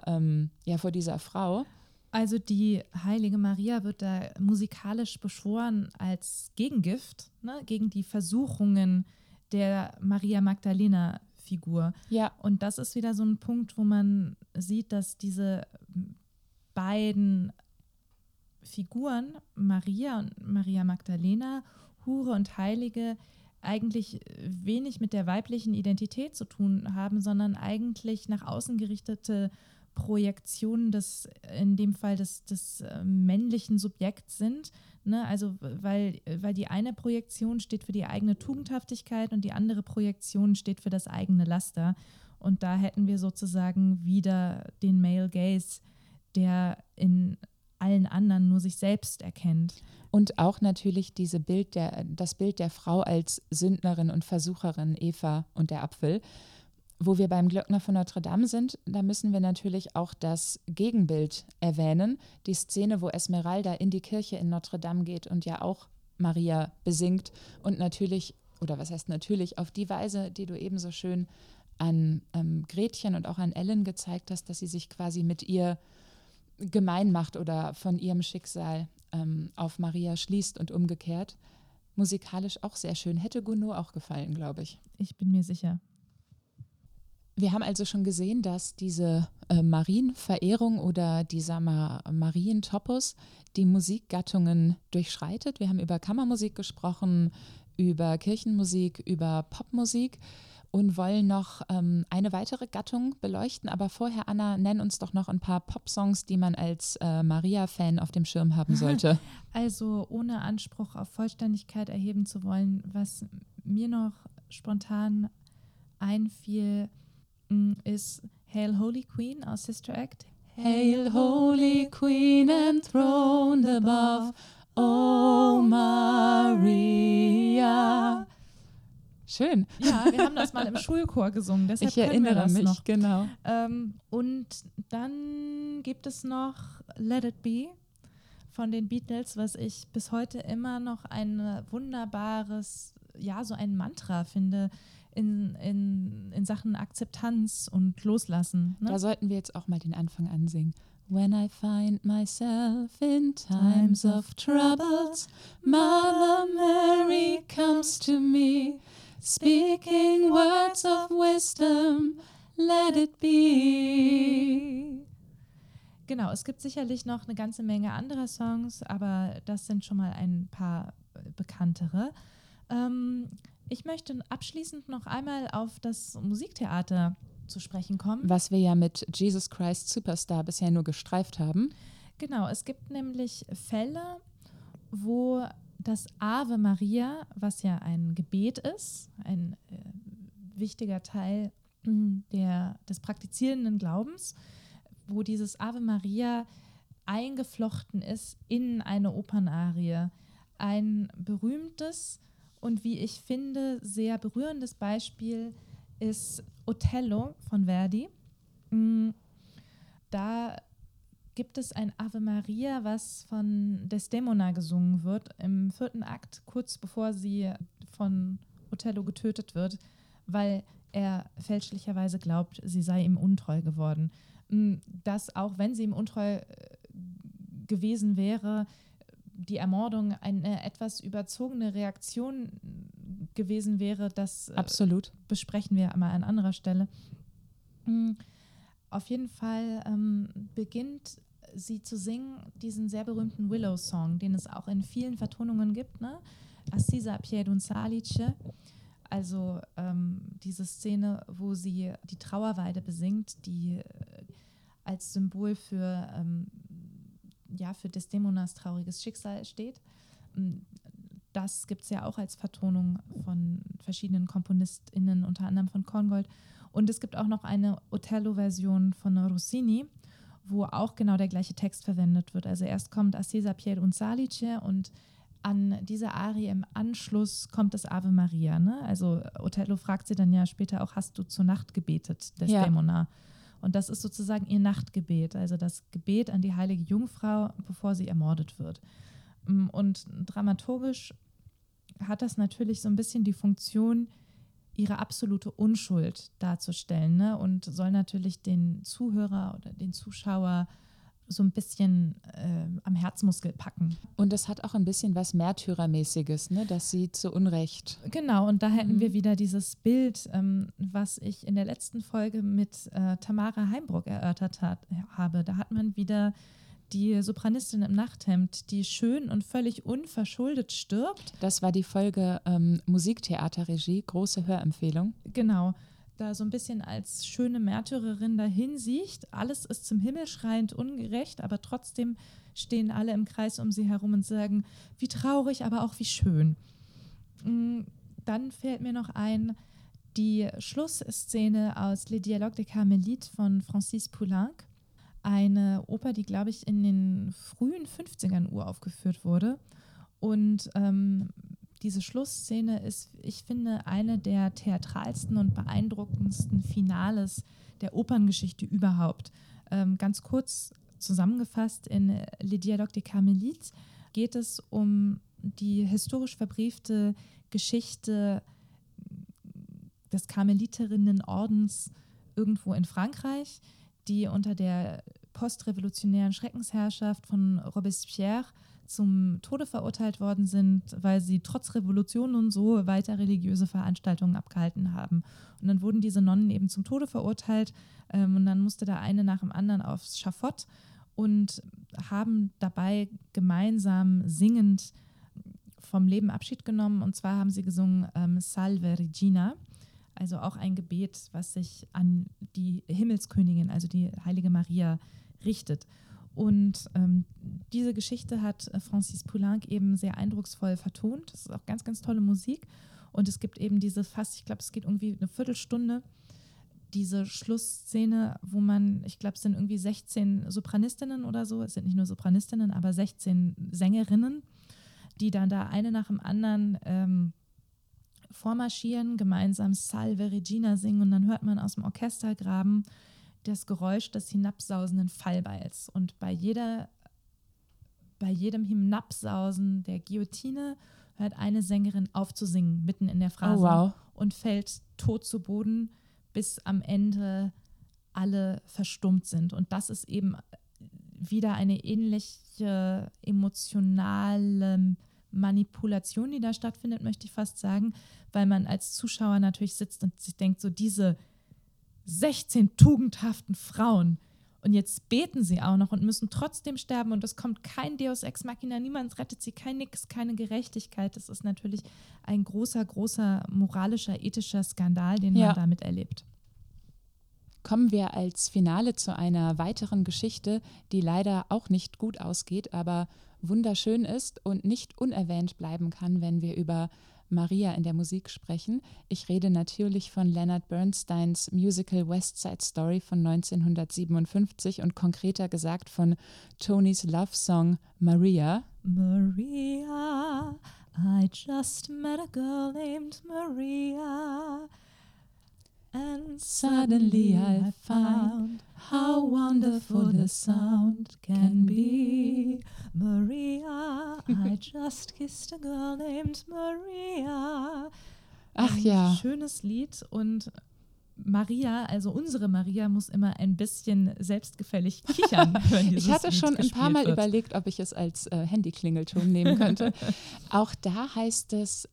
Frau. Also die heilige Maria wird da musikalisch beschworen als Gegengift, ne, gegen die Versuchungen der Maria Magdalena-Figur. Ja. Und das ist wieder so ein Punkt, wo man sieht, dass diese beiden Figuren, Maria und Maria Magdalena, Hure und Heilige, eigentlich wenig mit der weiblichen Identität zu tun haben, sondern eigentlich nach außen gerichtete Projektionen in dem Fall des männlichen Subjekts sind. Ne? Also weil die eine Projektion steht für die eigene Tugendhaftigkeit und die andere Projektion steht für das eigene Laster. Und da hätten wir sozusagen wieder den Male Gaze, der in allen anderen nur sich selbst erkennt. Und auch natürlich das Bild der Frau als Sündnerin und Versucherin, Eva und der Apfel. Wo wir beim Glöckner von Notre Dame sind, da müssen wir natürlich auch das Gegenbild erwähnen. Die Szene, wo Esmeralda in die Kirche in Notre Dame geht und ja auch Maria besingt. Und natürlich, oder was heißt natürlich, auf die Weise, die du eben so schön an Gretchen und auch an Ellen gezeigt hast, dass sie sich quasi mit ihr gemein macht oder von ihrem Schicksal auf Maria schließt und umgekehrt. Musikalisch auch sehr schön. Hätte Gounod auch gefallen, glaube ich. Ich bin mir sicher. Wir haben also schon gesehen, dass diese Marienverehrung oder dieser Marientopos die Musikgattungen durchschreitet. Wir haben über Kammermusik gesprochen, über Kirchenmusik, über Popmusik und wollen noch eine weitere Gattung beleuchten. Aber vorher, Anna, nenn uns doch noch ein paar Popsongs, die man als Maria-Fan auf dem Schirm haben sollte. Also ohne Anspruch auf Vollständigkeit erheben zu wollen, was mir noch spontan einfiel, ist Hail Holy Queen aus Sister Act. Hail Holy Queen enthroned above, O Maria. Schön. Ja, wir haben das mal im Schulchor gesungen, deshalb ich erinnere wir das mich, noch. Genau. Und dann gibt es noch Let It Be von den Beatles, was ich bis heute immer noch ein wunderbares, ja, so ein Mantra finde in Sachen Akzeptanz und Loslassen. Ne? Da sollten wir jetzt auch mal den Anfang ansingen. When I find myself in times of troubles, Mother Mary comes to me, speaking words of wisdom, let it be. Genau, es gibt sicherlich noch eine ganze Menge anderer Songs, aber das sind schon mal ein paar bekanntere. Ich möchte abschließend noch einmal auf das Musiktheater zu sprechen kommen. Was wir ja mit Jesus Christ Superstar bisher nur gestreift haben. Genau, es gibt nämlich Fälle, wo das Ave Maria, was ja ein Gebet ist, ein wichtiger Teil des praktizierenden Glaubens, wo dieses Ave Maria eingeflochten ist in eine Opernarie. Ein berühmtes und wie ich finde, sehr berührendes Beispiel ist Otello von Verdi. Da gibt es ein Ave Maria, was von Desdemona gesungen wird, im 4. Akt, kurz bevor sie von Otello getötet wird, weil er fälschlicherweise glaubt, sie sei ihm untreu geworden. Dass auch wenn sie ihm untreu gewesen wäre, die Ermordung eine etwas überzogene Reaktion gewesen wäre, das absolut besprechen wir mal an anderer Stelle. Auf jeden Fall beginnt sie zu singen diesen sehr berühmten Willow-Song, den es auch in vielen Vertonungen gibt, ne? Assisa pied un salice, also diese Szene, wo sie die Trauerweide besingt, die als Symbol für Desdemonas trauriges Schicksal steht. Das gibt es ja auch als Vertonung von verschiedenen KomponistInnen, unter anderem von Korngold. Und es gibt auch noch eine Otello-Version von Rossini, wo auch genau der gleiche Text verwendet wird. Also erst kommt Assisa pied un salice und an dieser Arie im Anschluss kommt das Ave Maria. Ne? Also Otello fragt sie dann ja später auch, hast du zur Nacht gebetet, Desdemona? Ja. Und das ist sozusagen ihr Nachtgebet, also das Gebet an die heilige Jungfrau, bevor sie ermordet wird. Und dramaturgisch hat das natürlich so ein bisschen die Funktion, ihre absolute Unschuld darzustellen, ne? Und soll natürlich den Zuhörer oder den Zuschauer so ein bisschen am Herzmuskel packen. Und das hat auch ein bisschen was Märtyrermäßiges, ne? Dass sie zu Unrecht. Genau, und da hätten wir wieder dieses Bild, was ich in der letzten Folge mit Tamara Heimbruck erörtert habe. Da hat man wieder die Sopranistin im Nachthemd, die schön und völlig unverschuldet stirbt. Das war die Folge Musiktheaterregie, große Hörempfehlung. Genau. Da so ein bisschen als schöne Märtyrerin dahin sieht. Alles ist zum Himmel schreiend ungerecht, aber trotzdem stehen alle im Kreis um sie herum und sagen, wie traurig, aber auch wie schön. Dann fällt mir noch ein, die Schlussszene aus Les Dialogues des Carmélites von Francis Poulenc. Eine Oper, die, glaube ich, in den frühen 50ern uraufgeführt wurde. Und diese Schlussszene ist, ich finde, eine der theatralsten und beeindruckendsten Finales der Operngeschichte überhaupt. Ganz kurz zusammengefasst, in Les Dialogues des Carmélites geht es um die historisch verbriefte Geschichte des Karmeliterinnenordens irgendwo in Frankreich, die unter der postrevolutionären Schreckensherrschaft von Robespierre zum Tode verurteilt worden sind, weil sie trotz Revolution und so weiter religiöse Veranstaltungen abgehalten haben. Und dann wurden diese Nonnen eben zum Tode verurteilt und dann musste der eine nach dem anderen aufs Schafott und haben dabei gemeinsam singend vom Leben Abschied genommen. Und zwar haben sie gesungen Salve Regina, also auch ein Gebet, was sich an die Himmelskönigin, also die heilige Maria, richtet. Und diese Geschichte hat Francis Poulenc eben sehr eindrucksvoll vertont. Das ist auch ganz, ganz tolle Musik. Und es gibt eben diese ich glaube, es geht irgendwie eine Viertelstunde, diese Schlussszene, wo ich glaube, es sind irgendwie 16 Sopranistinnen oder so, es sind nicht nur Sopranistinnen, aber 16 Sängerinnen, die dann da eine nach dem anderen vormarschieren, gemeinsam Salve Regina singen und dann hört man aus dem Orchestergraben das Geräusch des hinabsausenden Fallbeils. Und bei jedem Hinabsausen der Guillotine hört eine Sängerin auf zu singen, mitten in der Phrase, und fällt tot zu Boden, bis am Ende alle verstummt sind. Und das ist eben wieder eine ähnliche emotionale Manipulation, die da stattfindet, möchte ich fast sagen, weil man als Zuschauer natürlich sitzt und sich denkt, so diese 16 tugendhaften Frauen und jetzt beten sie auch noch und müssen trotzdem sterben und es kommt kein Deus Ex Machina, niemand rettet sie, kein Nix, keine Gerechtigkeit. Das ist natürlich ein großer, großer moralischer, ethischer Skandal, den man damit erlebt. Kommen wir als Finale zu einer weiteren Geschichte, die leider auch nicht gut ausgeht, aber wunderschön ist und nicht unerwähnt bleiben kann, wenn wir über Maria in der Musik sprechen. Ich rede natürlich von Leonard Bernsteins Musical West Side Story von 1957 und konkreter gesagt von Tonys Love Song Maria. Maria, I just met a girl named Maria. And suddenly I found how wonderful the sound can be. Maria, I just kissed a girl named Maria. Ach ja. Schönes Lied und Maria, also unsere Maria, muss immer ein bisschen selbstgefällig kichern, wenn dieses Ich hatte Lied schon ein paar Mal wird. überlegt, ob ich es als Handyklingelton nehmen könnte. Auch da heißt es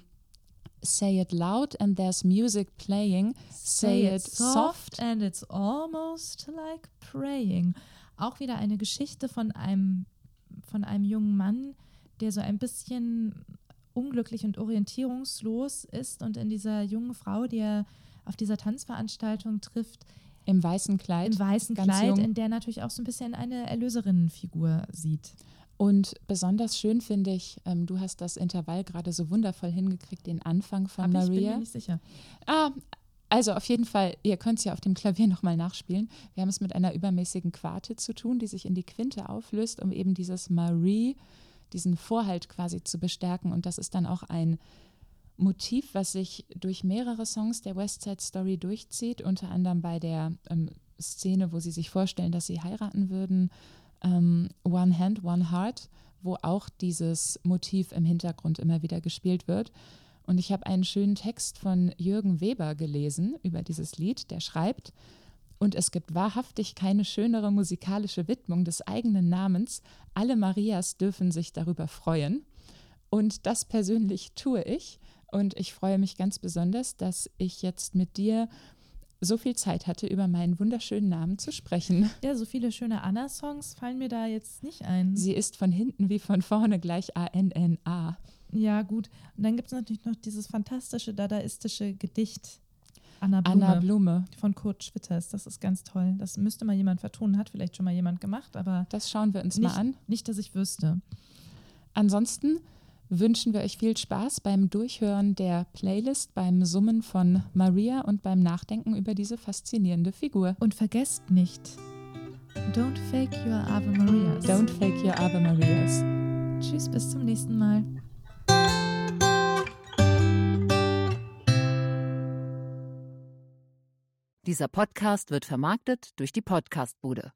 say it loud and there's music playing. Say it soft and it's almost like praying. Auch wieder eine Geschichte von einem jungen Mann, der so ein bisschen unglücklich und orientierungslos ist und in dieser jungen Frau, die er auf dieser Tanzveranstaltung trifft, im weißen Kleid, in der natürlich auch so ein bisschen eine Erlöserinnenfigur sieht. Und besonders schön finde ich, du hast das Intervall gerade so wundervoll hingekriegt, den Anfang von Maria. Ich bin mir nicht sicher. Also auf jeden Fall, ihr könnt es ja auf dem Klavier nochmal nachspielen. Wir haben es mit einer übermäßigen Quarte zu tun, die sich in die Quinte auflöst, um eben dieses Marie, diesen Vorhalt quasi zu bestärken. Und das ist dann auch ein Motiv, was sich durch mehrere Songs der West Side Story durchzieht, unter anderem bei der Szene, wo sie sich vorstellen, dass sie heiraten würden, One Hand, One Heart, wo auch dieses Motiv im Hintergrund immer wieder gespielt wird. Und ich habe einen schönen Text von Jürgen Weber gelesen über dieses Lied, der schreibt: Und es gibt wahrhaftig keine schönere musikalische Widmung des eigenen Namens. Alle Marias dürfen sich darüber freuen. Und das persönlich tue ich. Und ich freue mich ganz besonders, dass ich jetzt mit dir so viel Zeit hatte, über meinen wunderschönen Namen zu sprechen. Ja, so viele schöne Anna-Songs fallen mir da jetzt nicht ein. Sie ist von hinten wie von vorne gleich A-N-N-A. Ja, gut. Und dann gibt es natürlich noch dieses fantastische dadaistische Gedicht Anna Blume von Kurt Schwitters. Das ist ganz toll. Das müsste mal jemand vertonen, hat vielleicht schon mal jemand gemacht, aber das schauen wir uns mal an. Nicht, dass ich wüsste. Ansonsten wünschen wir euch viel Spaß beim Durchhören der Playlist, beim Summen von Maria und beim Nachdenken über diese faszinierende Figur. Und vergesst nicht, don't fake your Ave Marias. Don't fake your Ave Marias. Tschüss, bis zum nächsten Mal. Dieser Podcast wird vermarktet durch die Podcastbude.